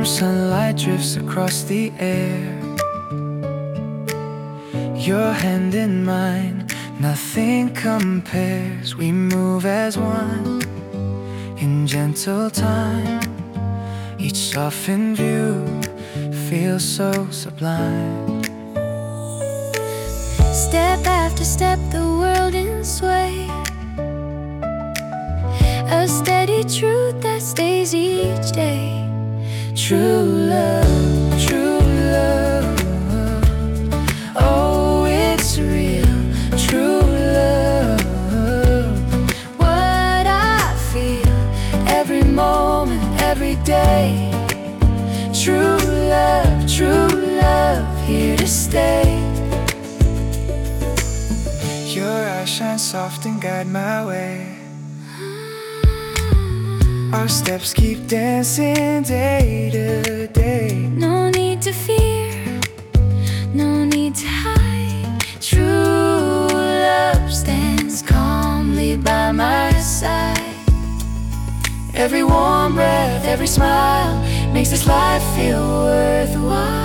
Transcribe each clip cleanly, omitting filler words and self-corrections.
sunlight drifts across the air. Your hand in mine, nothing compares. We move as one in gentle time. Each softened view feels so sublime. Step after step, the world in sway. A steady truth that stays each day. True love, true love. Oh, it's real, true love. What I feel Every moment, every day. True love, here to stay. Your eyes shine soft and guide my way. Our steps keep dancing day to day. No need to fear, no need to hide. True love stands calmly by my side. Every warm breath, every smile makes this life feel worthwhile.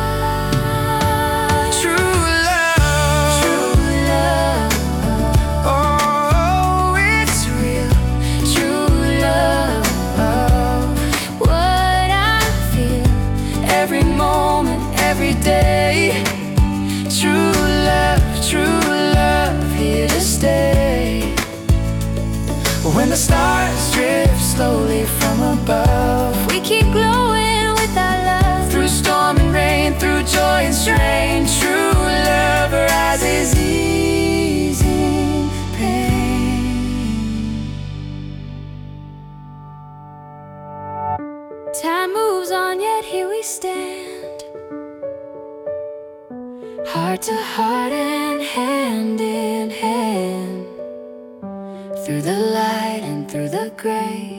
Every day, true love, here to stay. When the stars drift slowly from above, We keep glowing with our love. through storm and rain, through joy and strain. True love rises, easing pain. Time moves on, yet here we stand. Heart to heart and hand in hand, through the light and through the gray.